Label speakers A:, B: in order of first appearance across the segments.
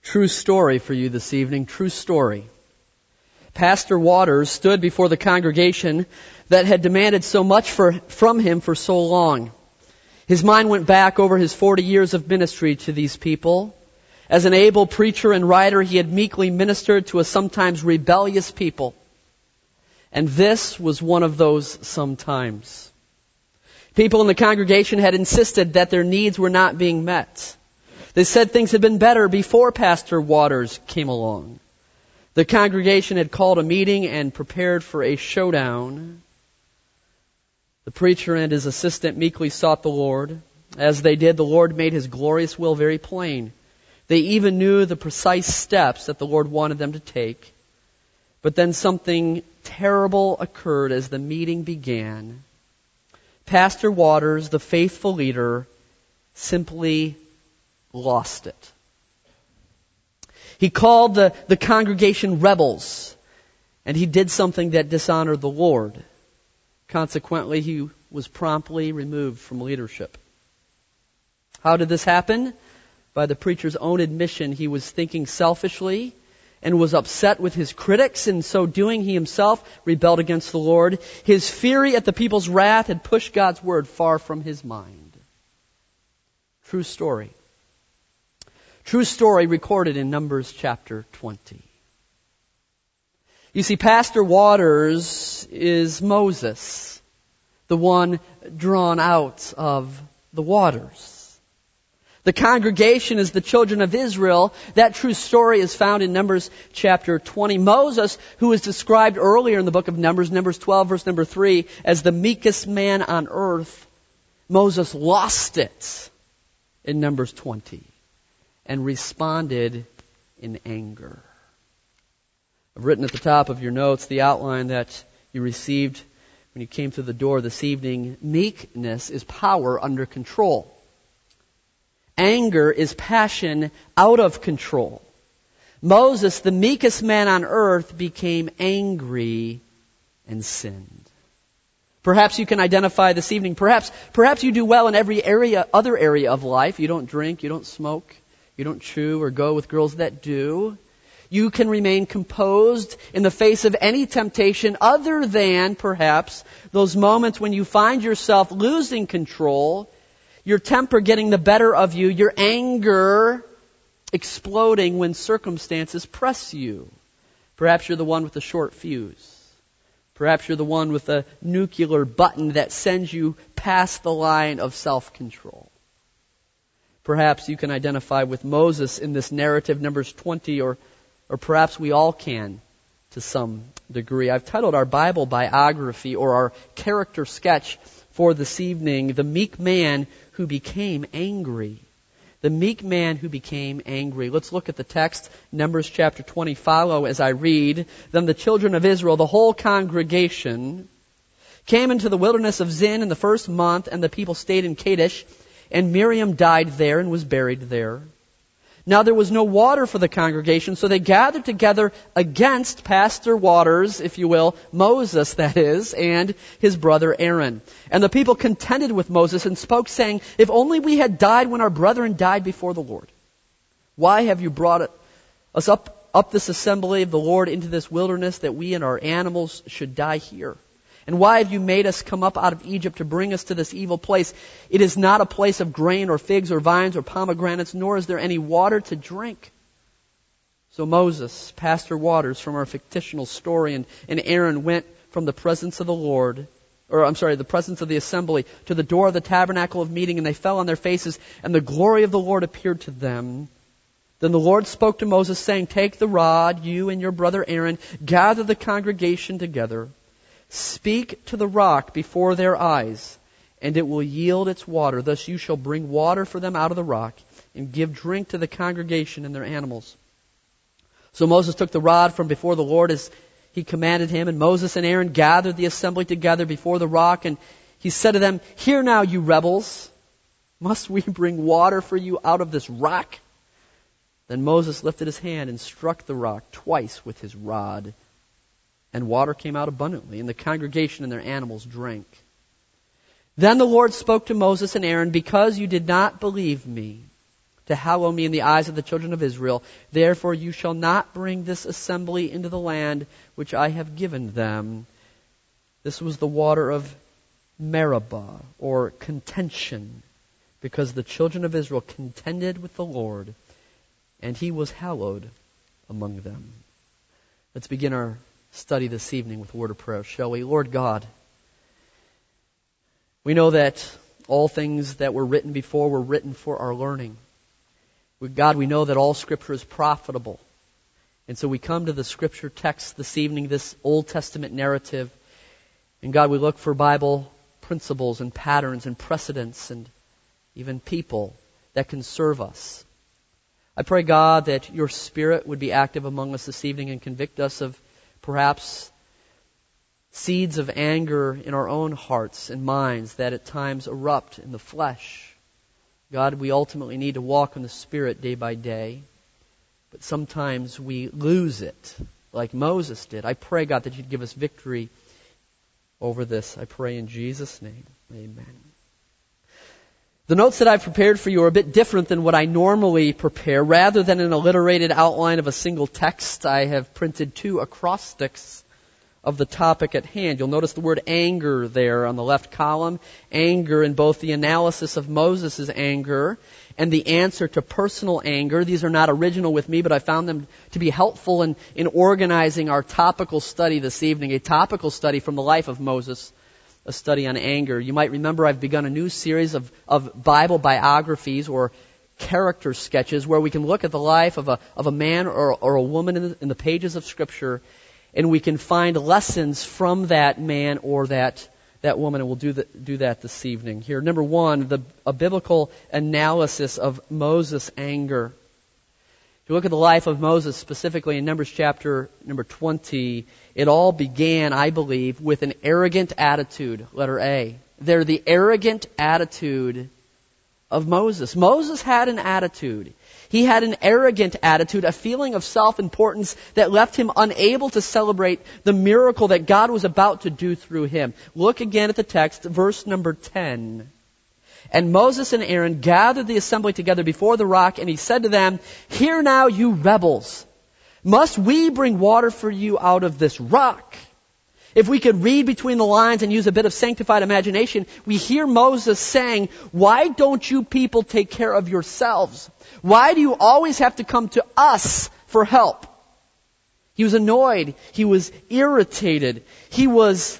A: True story for you this evening, true story. Pastor Waters stood before the congregation that had demanded so much from him for so long. His mind went back over his 40 years of ministry to these people. As an able preacher and writer, he had meekly ministered to a sometimes rebellious people. And this was one of those sometimes. People in the congregation had insisted that their needs were not being met. They said things had been better before Pastor Waters came along. The congregation had called a meeting and prepared for a showdown. The preacher and his assistant meekly sought the Lord. As they did, the Lord made His glorious will very plain. They even knew the precise steps that the Lord wanted them to take. But then something terrible occurred as the meeting began. Pastor Waters, the faithful leader, simply lost it. He called the congregation rebels, and he did something that dishonored the Lord. Consequently, he was promptly removed from leadership. How did this happen? By the preacher's own admission, he was thinking selfishly and was upset with his critics. In so doing, he himself rebelled against the Lord. His fury at the people's wrath had pushed God's word far from his mind. True story. True story recorded in Numbers chapter 20. You see, Pastor Waters is Moses, the one drawn out of the waters. The congregation is the children of Israel. That true story is found in Numbers chapter 20. Moses, who is described earlier in the book of Numbers, Numbers 12, verse number 3, as the meekest man on earth, Moses lost it in Numbers 20 and responded in anger. I've written at the top of your notes the outline that you received when you came through the door this evening. Meekness is power under control. Anger is passion out of control. Moses, the meekest man on earth, became angry and sinned. Perhaps you can identify this evening. Perhaps you do well in every other area of life. You don't drink, you don't smoke, you don't chew or go with girls that do. You can remain composed in the face of any temptation other than, perhaps, those moments when you find yourself losing control, your temper getting the better of you, your anger exploding when circumstances press you. Perhaps you're the one with the short fuse. Perhaps you're the one with a nuclear button that sends you past the line of self-control. Perhaps you can identify with Moses in this narrative, Numbers 20, or perhaps we all can to some degree. I've titled our Bible biography, or our character sketch for this evening, The Meek Man Who Became Angry. The meek man who became angry. Let's look at the text, Numbers chapter 20. Follow as I read. Then the children of Israel, the whole congregation, came into the wilderness of Zin in the first month, and the people stayed in Kadesh, and Miriam died there and was buried there. Now there was no water for the congregation, so they gathered together against Pastor Waters, if you will, Moses that is, and his brother Aaron. And the people contended with Moses and spoke, saying, "If only we had died when our brethren died before the Lord. Why have you brought us up this assembly of the Lord into this wilderness, that we and our animals should die here? And why have you made us come up out of Egypt to bring us to this evil place? It is not a place of grain or figs or vines or pomegranates, nor is there any water to drink." So Moses, Pastor Waters from our fictional story, and Aaron went from the presence of the presence of the assembly to the door of the tabernacle of meeting, and they fell on their faces, and the glory of the Lord appeared to them. Then the Lord spoke to Moses, saying, "Take the rod, you and your brother Aaron, gather the congregation together. Speak to the rock before their eyes, and it will yield its water. Thus you shall bring water for them out of the rock, and give drink to the congregation and their animals." So Moses took the rod from before the Lord as he commanded him, and Moses and Aaron gathered the assembly together before the rock, and he said to them, "Hear now, you rebels, must we bring water for you out of this rock?" Then Moses lifted his hand and struck the rock twice with his rod, and water came out abundantly, and the congregation and their animals drank. Then the Lord spoke to Moses and Aaron, "Because you did not believe me, to hallow me in the eyes of the children of Israel. Therefore you shall not bring this assembly into the land which I have given them. This was the water of Meribah, or contention, because the children of Israel contended with the Lord, and he was hallowed among them. Let's begin our study this evening with a word of prayer, shall we? Lord God, we know that all things that were written before were written for our learning. God, we know that all Scripture is profitable. And so we come to the Scripture text this evening, this Old Testament narrative. And God, we look for Bible principles and patterns and precedents and even people that can serve us. I pray, God, that your Spirit would be active among us this evening and convict us of perhaps seeds of anger in our own hearts and minds that at times erupt in the flesh. God, we ultimately need to walk in the Spirit day by day, but sometimes we lose it, like Moses did. I pray, God, that you'd give us victory over this. I pray in Jesus' name. Amen. The notes that I've prepared for you are a bit different than what I normally prepare. Rather than an alliterated outline of a single text, I have printed two acrostics of the topic at hand. You'll notice the word anger there on the left column. Anger in both the analysis of Moses' anger and the answer to personal anger. These are not original with me, but I found them to be helpful in organizing our topical study this evening, a topical study from the life of Moses, a study on anger. You might remember I've begun a new series of Bible biographies or character sketches where we can look at the life of a man or a woman in the pages of Scripture, and we can find lessons from that man or that woman, and we'll do that this evening. Here, number one, a biblical analysis of Moses' anger. If you look at the life of Moses, specifically in Numbers chapter number 20, it all began, I believe, with an arrogant attitude, letter A. They're the arrogant attitude of Moses. Moses had an attitude. He had an arrogant attitude, a feeling of self-importance that left him unable to celebrate the miracle that God was about to do through him. Look again at the text, verse number 10. And Moses and Aaron gathered the assembly together before the rock, and he said to them, "Hear now, you rebels, must we bring water for you out of this rock?" If we could read between the lines and use a bit of sanctified imagination, we hear Moses saying, "Why don't you people take care of yourselves? Why do you always have to come to us for help?" He was annoyed. He was irritated. He was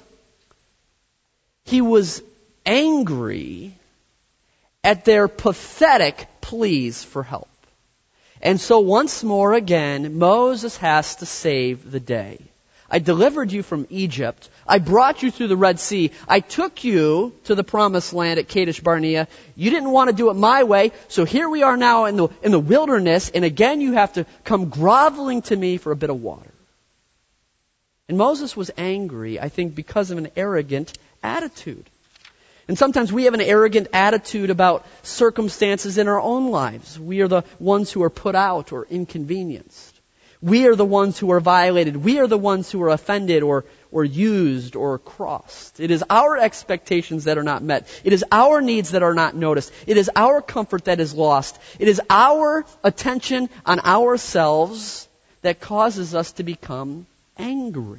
A: angry at their pathetic pleas for help. And so once more again, Moses has to save the day. I delivered you from Egypt. I brought you through the Red Sea. I took you to the promised land at Kadesh Barnea. You didn't want to do it my way, so here we are now in the wilderness, and again you have to come groveling to me for a bit of water. And Moses was angry, I think, because of an arrogant attitude. And sometimes we have an arrogant attitude about circumstances in our own lives. We are the ones who are put out or inconvenienced. We are the ones who are violated. We are the ones who are offended or used or crossed. It is our expectations that are not met. It is our needs that are not noticed. It is our comfort that is lost. It is our attention on ourselves that causes us to become angry.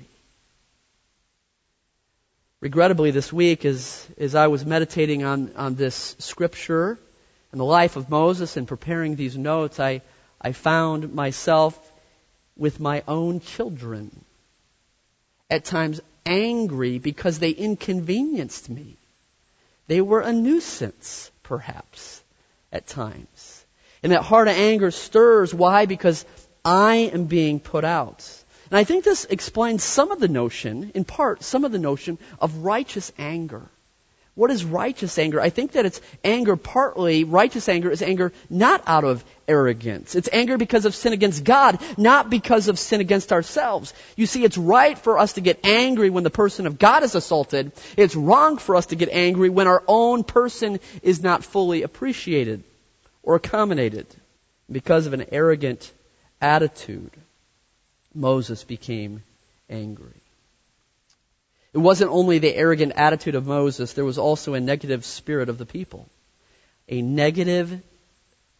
A: Regrettably, this week, as I was meditating on this scripture and the life of Moses and preparing these notes, I found myself with my own children, at times angry because they inconvenienced me. They were a nuisance, perhaps, at times. And that heart of anger stirs. Why? Because I am being put out. And I think this explains some of the notion, in part, some of the notion of righteous anger. What is righteous anger? I think that it's anger partly, righteous anger is anger not out of arrogance. It's anger because of sin against God, not because of sin against ourselves. You see, it's right for us to get angry when the person of God is assaulted. It's wrong for us to get angry when our own person is not fully appreciated or accommodated. Because of an arrogant attitude, Moses became angry. It wasn't only the arrogant attitude of Moses, there was also a negative spirit of the people. A negative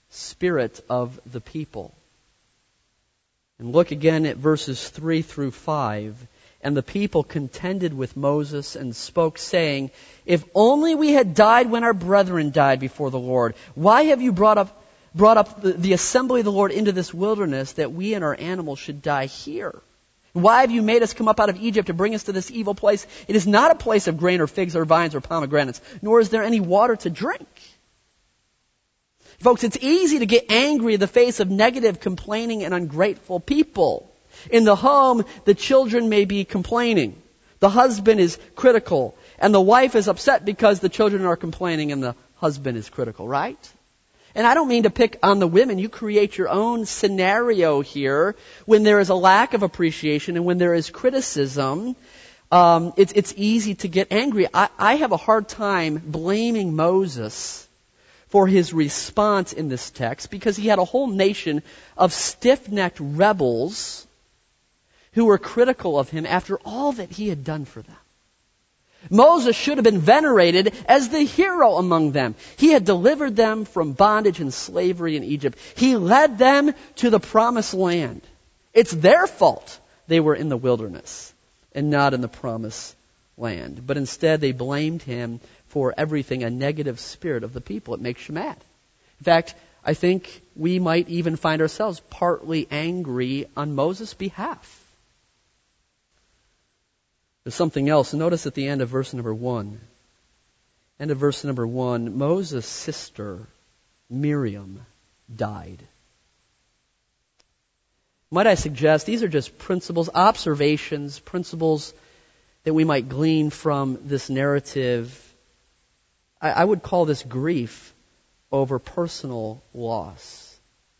A: spirit of the people. And look again at verses 3 through 5. And the people contended with Moses and spoke, saying, "If only we had died when our brethren died before the Lord. Why have you brought up the assembly of the Lord into this wilderness, that we and our animals should die here? Why have you made us come up out of Egypt to bring us to this evil place? It is not a place of grain or figs or vines or pomegranates, nor is there any water to drink." Folks, it's easy to get angry in the face of negative, complaining, and ungrateful people. In the home, the children may be complaining. The husband is critical. And the wife is upset because the children are complaining and the husband is critical, right? And I don't mean to pick on the women. You create your own scenario here when there is a lack of appreciation and when there is criticism. It's easy to get angry. I have a hard time blaming Moses for his response in this text because he had a whole nation of stiff-necked rebels who were critical of him after all that he had done for them. Moses should have been venerated as the hero among them. He had delivered them from bondage and slavery in Egypt. He led them to the promised land. It's their fault they were in the wilderness and not in the promised land. But instead they blamed him for everything, a negative spirit of the people. It makes you mad. In fact, I think we might even find ourselves partly angry on Moses' behalf. There's something else. Notice at the end of verse number 1. End of verse number 1, Moses' sister, Miriam, died. Might I suggest, these are just principles, observations, principles that we might glean from this narrative. I would call this grief over personal loss.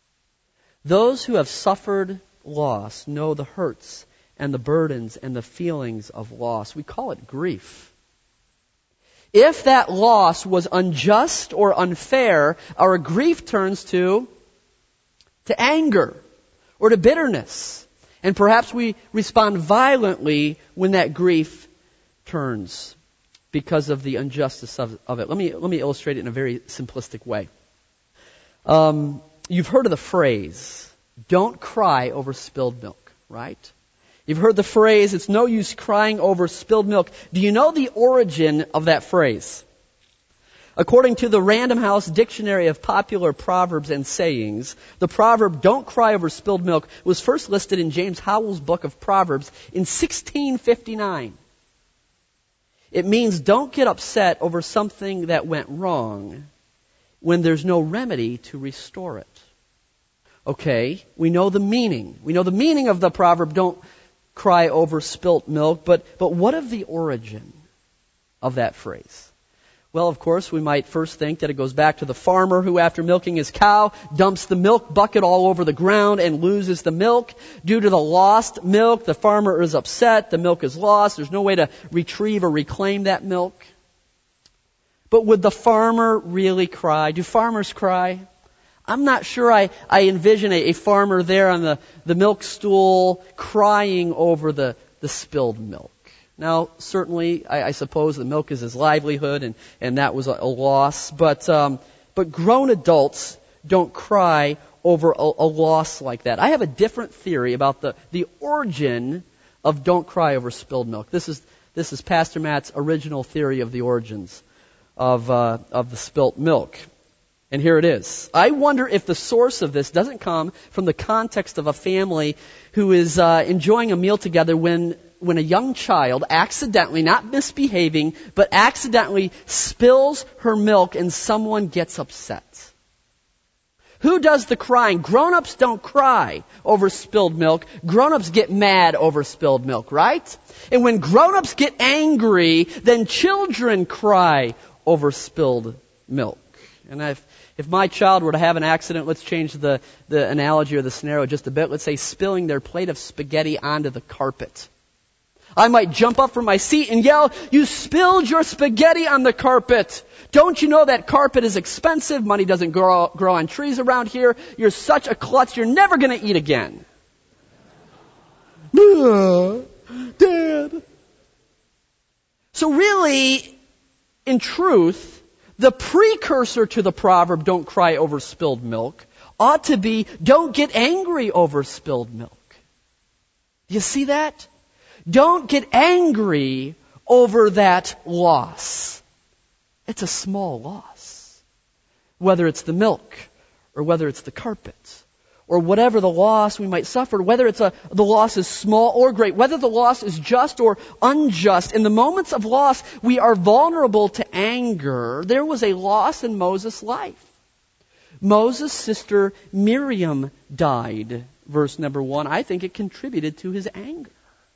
A: Those who have suffered loss know the hurts and the burdens and the feelings of loss. We call it grief. If that loss was unjust or unfair, our grief turns to anger or to bitterness. And perhaps we respond violently when that grief turns because of the injustice of it. Let me illustrate it in a very simplistic way. You've heard of the phrase, "Don't cry over spilled milk," right? You've heard the phrase, "It's no use crying over spilled milk." Do you know the origin of that phrase? According to the Random House Dictionary of Popular Proverbs and Sayings, the proverb, "Don't cry over spilled milk," was first listed in James Howell's book of Proverbs in 1659. It means don't get upset over something that went wrong when there's no remedy to restore it. Okay, we know the meaning. We know the meaning of the proverb, "Don't cry over spilt milk," but what of the origin of that phrase? Well, of course, we might first think that it goes back to the farmer who, after milking his cow, dumps the milk bucket all over the ground and loses the milk. Due to the lost milk, the farmer is upset. The milk is lost. There's no way to retrieve or reclaim that milk. But would the farmer really cry? Do farmers cry? I'm not sure I envision a farmer there on the milk stool crying over the spilled milk. Now, certainly, I suppose the milk is his livelihood, and that was a loss. But grown adults don't cry over a loss like that. I have a different theory about the origin of "don't cry over spilled milk." This is Pastor Matt's original theory of the origins of the spilt milk. And here it is. I wonder if the source of this doesn't come from the context of a family who is enjoying a meal together when a young child accidentally, not misbehaving, but accidentally spills her milk and someone gets upset. Who does the crying? Grown-ups don't cry over spilled milk. Grown-ups get mad over spilled milk, right? And when grown-ups get angry, then children cry over spilled milk. And if my child were to have an accident, let's change the analogy or the scenario just a bit. Let's say spilling their plate of spaghetti onto the carpet. I might jump up from my seat and yell, "You spilled your spaghetti on the carpet. Don't you know that carpet is expensive? Money doesn't grow on trees around here. You're such a klutz. You're never going to eat again." Dad. So really, in truth, The precursor to the proverb, don't cry over spilled milk, ought to be, don't get angry over spilled milk. You see that? Don't get angry over that loss. It's a small loss. Whether it's the milk, or whether it's the carpet, or whatever the loss we might suffer, whether the loss is small or great, whether the loss is just or unjust. In the moments of loss, we are vulnerable to anger. There was a loss in Moses' life. Moses' sister Miriam died. Verse number 1. I think it contributed to his anger.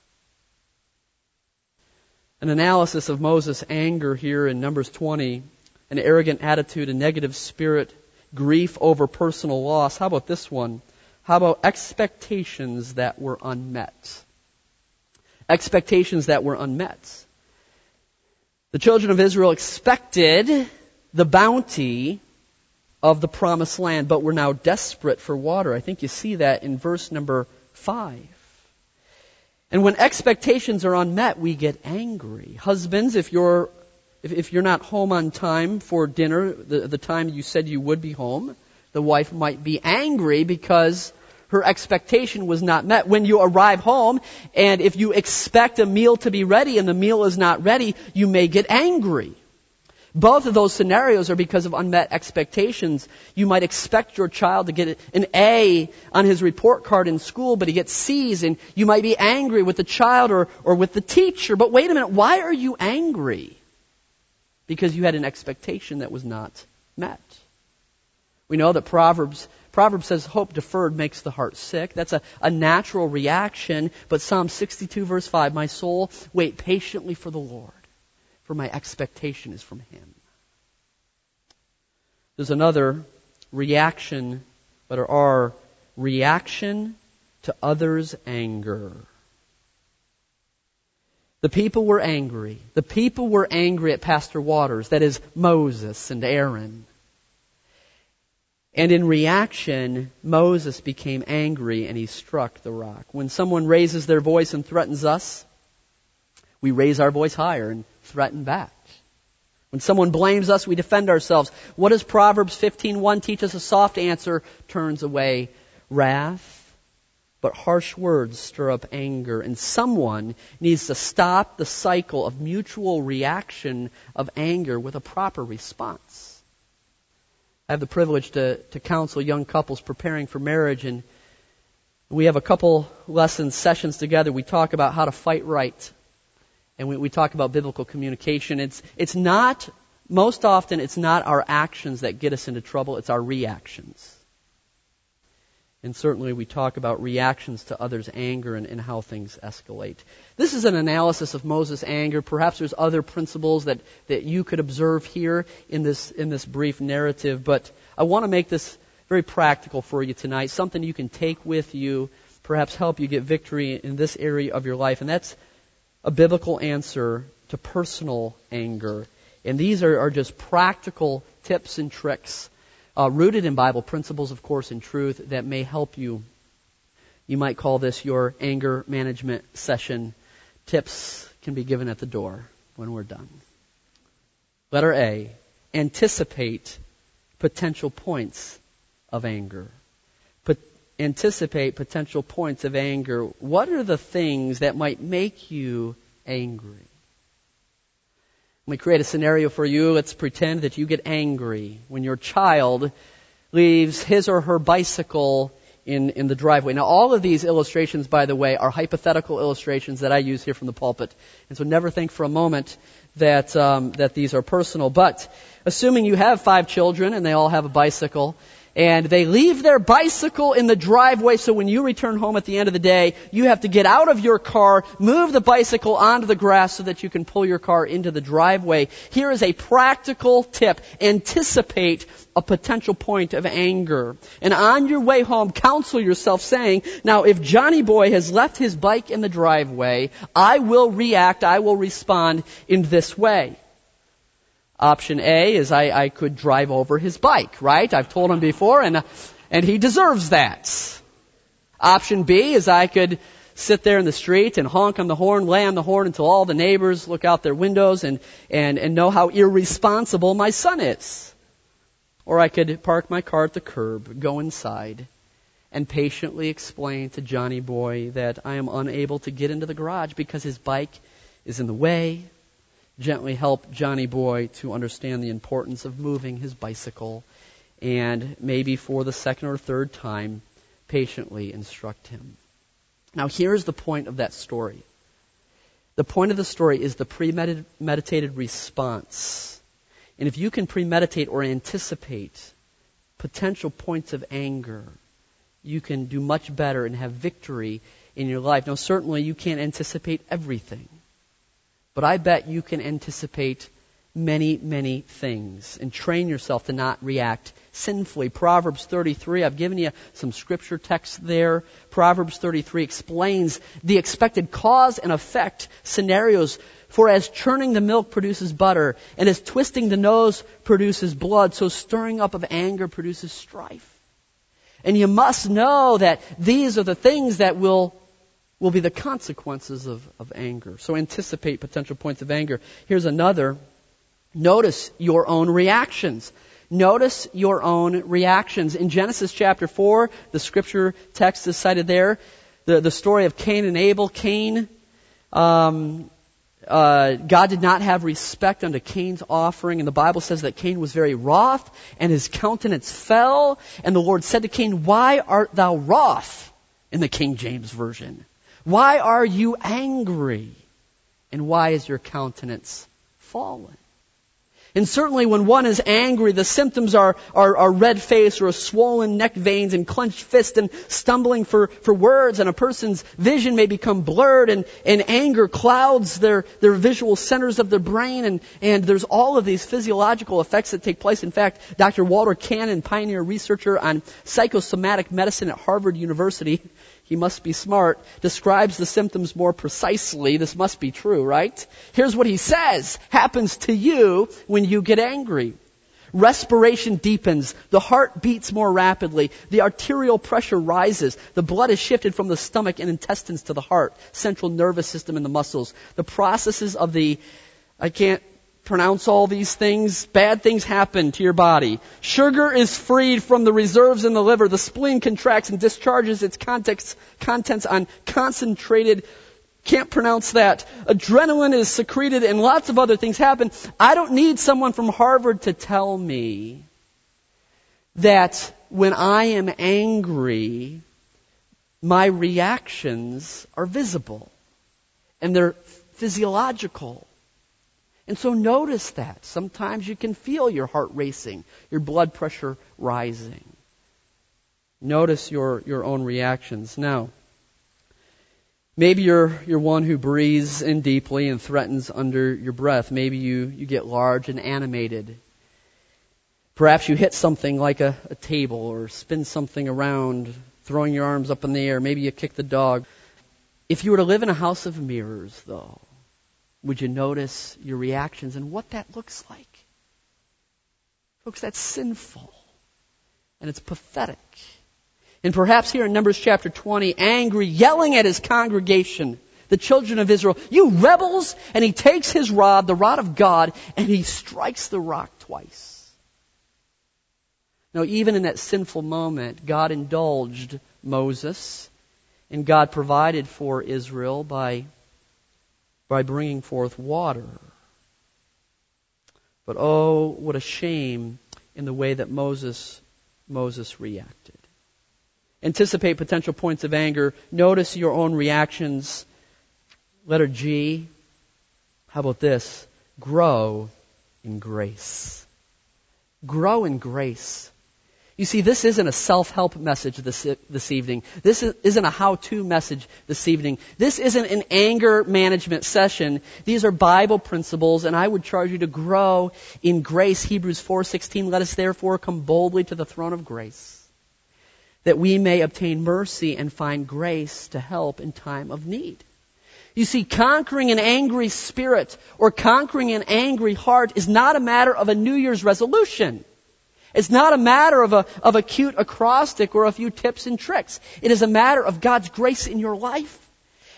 A: An analysis of Moses' anger here in Numbers 20, an arrogant attitude, a negative spirit, grief over personal loss. How about this one? How about expectations that were unmet? Expectations that were unmet. The children of Israel expected the bounty of the promised land, but were now desperate for water. I think you see that in verse number 5. And when expectations are unmet, we get angry. Husbands, if you're not home on time for dinner, the time you said you would be home, the wife might be angry because her expectation was not met. When you arrive home, and if you expect a meal to be ready and the meal is not ready, you may get angry. Both of those scenarios are because of unmet expectations. You might expect your child to get an A on his report card in school, but he gets C's, and you might be angry with the child or with the teacher. But wait a minute, why are you angry? Because you had an expectation that was not met. We know that Proverbs says hope deferred makes the heart sick. That's a natural reaction. But Psalm 62 verse 5, my soul, wait patiently for the Lord, for my expectation is from Him. There's another reaction, but our reaction to others' anger. The people were angry. The people were angry at Pastor Waters, that is Moses and Aaron. And in reaction, Moses became angry and he struck the rock. When someone raises their voice and threatens us, we raise our voice higher and threaten back. When someone blames us, we defend ourselves. What does Proverbs 15:1 teach us? A soft answer turns away wrath, but harsh words stir up anger. And someone needs to stop the cycle of mutual reaction of anger with a proper response. I have the privilege to counsel young couples preparing for marriage, and we have a couple sessions together. We talk about how to fight right. And we talk about biblical communication. It's not, most often, it's not our actions that get us into trouble, it's our reactions. And certainly we talk about reactions to others' anger and how things escalate. This is an analysis of Moses' anger. Perhaps there's other principles that you could observe here in this brief narrative, but I want to make this very practical for you tonight, something you can take with you, perhaps help you get victory in this area of your life, and that's a biblical answer to personal anger. And these are just practical tips and tricks rooted in Bible principles, of course, and truth that may help you. You might call this your anger management session. Tips can be given at the door when we're done. Letter A, anticipate potential points of anger. Anticipate potential points of anger. What are the things that might make you angry? Let me create a scenario for you. Let's pretend that you get angry when your child leaves his or her bicycle in the driveway. Now, all of these illustrations, by the way, are hypothetical illustrations that I use here from the pulpit. And so never think for a moment that these are personal. But assuming you have 5 children and they all have a bicycle, and they leave their bicycle in the driveway, so when you return home at the end of the day, you have to get out of your car, move the bicycle onto the grass so that you can pull your car into the driveway. Here is a practical tip. Anticipate a potential point of anger. And on your way home, counsel yourself saying, now if Johnny Boy has left his bike in the driveway, I will react, I will respond in this way. Option A is I could drive over his bike, right? I've told him before, and he deserves that. Option B is I could sit there in the street and honk on the horn, lay on the horn until all the neighbors look out their windows and know how irresponsible my son is. Or I could park my car at the curb, go inside, and patiently explain to Johnny Boy that I am unable to get into the garage because his bike is in the way. Gently help Johnny Boy to understand the importance of moving his bicycle, and maybe for the second or third time, patiently instruct him. Now here's the point of that story. The point of the story is the premeditated response. And if you can premeditate or anticipate potential points of anger, you can do much better and have victory in your life. Now certainly you can't anticipate everything, but I bet you can anticipate many, many things and train yourself to not react sinfully. Proverbs 33, I've given you some scripture text there. Proverbs 33 explains the expected cause and effect scenarios. For as churning the milk produces butter, and as twisting the nose produces blood, so stirring up of anger produces strife. And you must know that these are the things that will be the consequences of anger. So anticipate potential points of anger. Here's another. Notice your own reactions. Notice your own reactions. In Genesis chapter 4, the scripture text is cited there. The story of Cain and Abel. Cain, God did not have respect unto Cain's offering, and the Bible says that Cain was very wroth, and his countenance fell, and the Lord said to Cain, "Why art thou wroth?" In the King James Version. Why are you angry? And why is your countenance fallen? And certainly when one is angry, the symptoms are red face or a swollen neck veins and clenched fist and stumbling for words, and a person's vision may become blurred, and anger clouds their visual centers of their brain, and there's all of these physiological effects that take place. In fact, Dr. Walter Cannon, pioneer researcher on psychosomatic medicine at Harvard University, he must be smart, describes the symptoms more precisely. This must be true, right? Here's what he says happens to you when you get angry. Respiration deepens. The heart beats more rapidly. The arterial pressure rises. The blood is shifted from the stomach and intestines to the heart, central nervous system, and the muscles. The processes of I can't pronounce all these things. Bad things happen to your body. Sugar is freed from the reserves in the liver. The spleen contracts and discharges its contents on concentrated, can't pronounce that. Adrenaline is secreted, and lots of other things happen. I don't need someone from Harvard to tell me that when I am angry, my reactions are visible and they're physiological. And so notice that. Sometimes you can feel your heart racing, your blood pressure rising. Notice your own reactions. Now, maybe you're one who breathes in deeply and threatens under your breath. Maybe you get large and animated. Perhaps you hit something like a table or spin something around, throwing your arms up in the air. Maybe you kick the dog. If you were to live in a house of mirrors, though, would you notice your reactions and what that looks like? Folks, that's sinful. And it's pathetic. And perhaps here in Numbers chapter 20, angry, yelling at his congregation, the children of Israel, "You rebels!" And he takes his rod, the rod of God, and he strikes the rock twice. Now, even in that sinful moment, God indulged Moses, and God provided for Israel by bringing forth water. But oh, what a shame in the way that Moses reacted. Anticipate potential points of anger. Notice your own reactions. Letter G. How about this? Grow in grace. Grow in grace. You see, this isn't a self-help message this evening. This isn't a how-to message this evening. This isn't an anger management session. These are Bible principles, and I would charge you to grow in grace. Hebrews 4:16, "Let us therefore come boldly to the throne of grace, that we may obtain mercy and find grace to help in time of need." You see, conquering an angry spirit or conquering an angry heart is not a matter of a New Year's resolution. It's not a matter of a cute acrostic or a few tips and tricks. It is a matter of God's grace in your life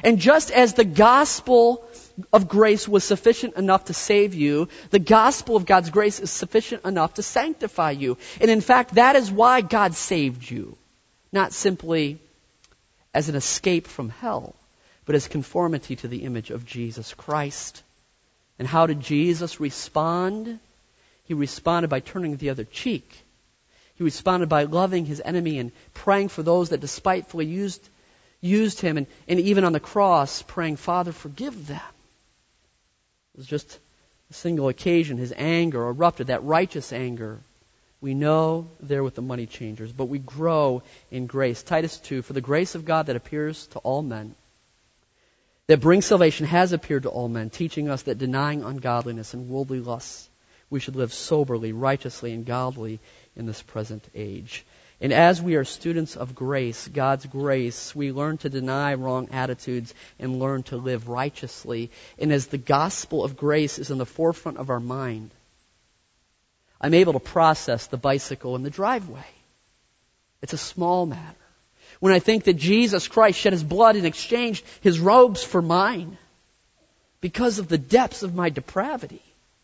A: And just as the gospel of grace was sufficient enough to save you, the gospel of God's grace is sufficient enough to sanctify you. And in fact, that is why God saved you. Not simply as an escape from hell, but as conformity to the image of Jesus Christ. And how did Jesus respond? He responded by turning the other cheek. He responded by loving his enemy and praying for those that despitefully used him, and even on the cross praying, Father, forgive them. It was just a single occasion. His anger erupted, that righteous anger. We know there with the money changers, but we grow in grace. Titus 2, for the grace of God that appears to all men, that brings salvation, has appeared to all men, teaching us that denying ungodliness and worldly lusts, we should live soberly, righteously, and godly in this present age. And as we are students of grace, God's grace, we learn to deny wrong attitudes and learn to live righteously. And as the gospel of grace is in the forefront of our mind, I'm able to process the bicycle in the driveway. It's a small matter. When I think that Jesus Christ shed his blood and exchanged his robes for mine because of the depths of my depravity,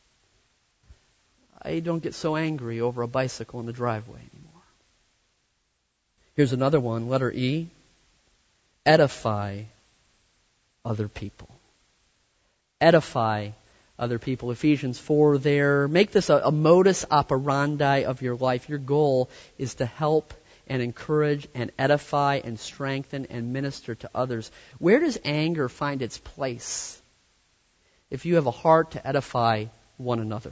A: I don't get so angry over a bicycle in the driveway anymore. Here's another one, letter E. Edify other people. Edify other people. Ephesians 4 there. Make this a modus operandi of your life. Your goal is to help and encourage and edify and strengthen and minister to others. Where does anger find its place? If you have a heart to edify one another.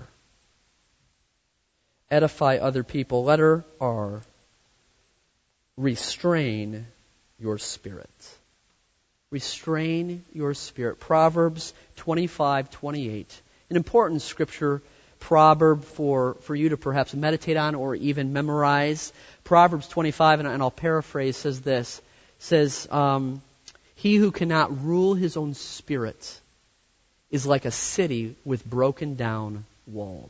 A: Edify other people. Letter R. Restrain your spirit. Restrain your spirit. Proverbs 25:28. An important scripture proverb for you to perhaps meditate on or even memorize. Proverbs 25, and I'll paraphrase, says this. Says, he who cannot rule his own spirit is like a city with broken down walls.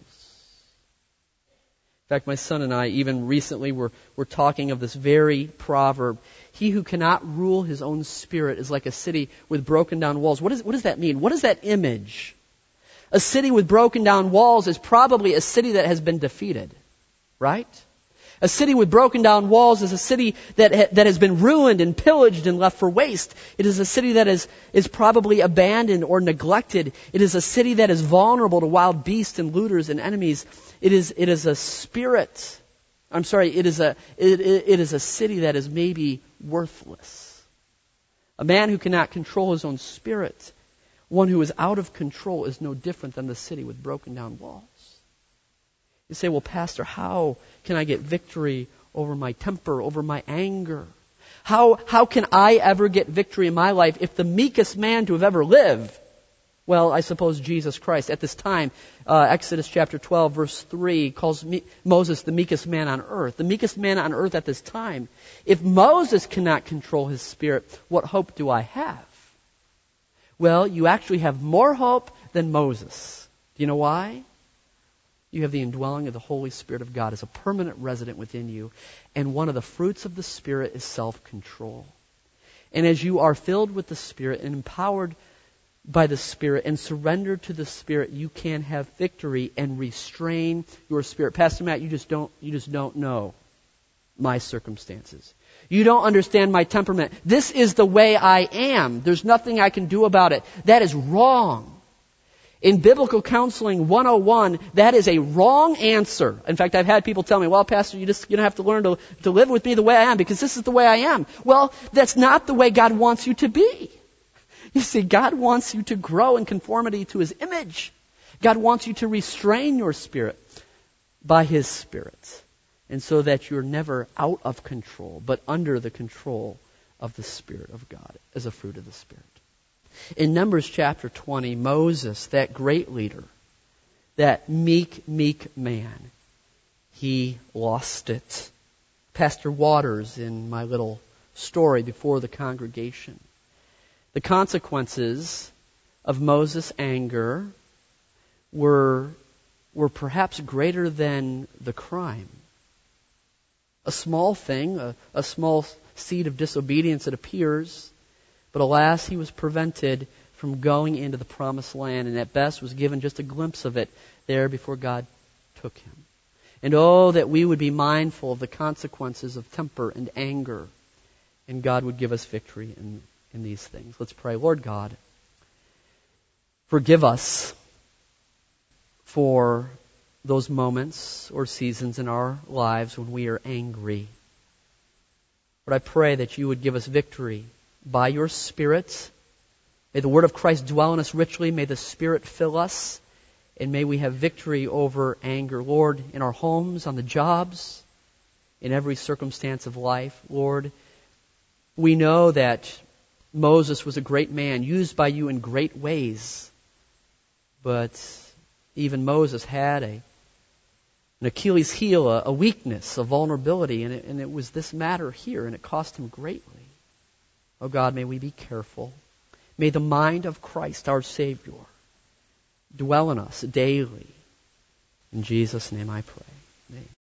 A: In fact, my son and I, even recently, were talking of this very proverb. He who cannot rule his own spirit is like a city with broken down walls. What does that mean? What is that image? A city with broken down walls is probably a city that has been defeated, right? A city with broken down walls is a city that has been ruined and pillaged and left for waste. It is a city that is probably abandoned or neglected. It is a city that is vulnerable to wild beasts and looters and enemies. It is a spirit. I'm sorry. It is a city that is maybe worthless. A man who cannot control his own spirit, one who is out of control, is no different than the city with broken down walls. You say, well, Pastor, how can I get victory over my temper, over my anger? How can I ever get victory in my life if the meekest man to have ever lived? Well, I suppose Jesus Christ. At this time, Exodus chapter 12, verse 3 calls Moses the meekest man on earth. The meekest man on earth at this time. If Moses cannot control his spirit, what hope do I have? Well, you actually have more hope than Moses. Do you know why? You have the indwelling of the Holy Spirit of God as a permanent resident within you. And one of the fruits of the Spirit is self-control. And as you are filled with the Spirit and empowered by the Spirit and surrendered to the Spirit, you can have victory and restrain your spirit. Pastor Matt, you just don't know my circumstances. You don't understand my temperament. This is the way I am. There's nothing I can do about it. That is wrong. In Biblical Counseling 101, that is a wrong answer. In fact, I've had people tell me, well, Pastor, you don't have to learn to live with me the way I am because this is the way I am. Well, that's not the way God wants you to be. You see, God wants you to grow in conformity to His image. God wants you to restrain your spirit by His Spirit. And so that you're never out of control, but under the control of the Spirit of God as a fruit of the Spirit. In Numbers chapter 20, Moses, that great leader, that meek man, he lost it. Pastor Waters in my little story before the congregation. The consequences of Moses' anger were perhaps greater than the crime. A small thing, a small seed of disobedience, it appears, But alas, he was prevented from going into the promised land, and at best was given just a glimpse of it there before God took him. And oh, that we would be mindful of the consequences of temper and anger, and God would give us victory in these things. Let's pray. Lord God, forgive us for those moments or seasons in our lives when we are angry. But I pray that you would give us victory by your Spirit. May the word of Christ dwell in us richly. May the Spirit fill us. And may we have victory over anger. Lord, in our homes, on the jobs, in every circumstance of life. Lord, we know that Moses was a great man, used by you in great ways. But even Moses had an Achilles heel, a weakness, a vulnerability, and it was this matter here, and it cost him greatly. Oh God, may we be careful. May the mind of Christ, our Savior, dwell in us daily. In Jesus' name I pray. Amen.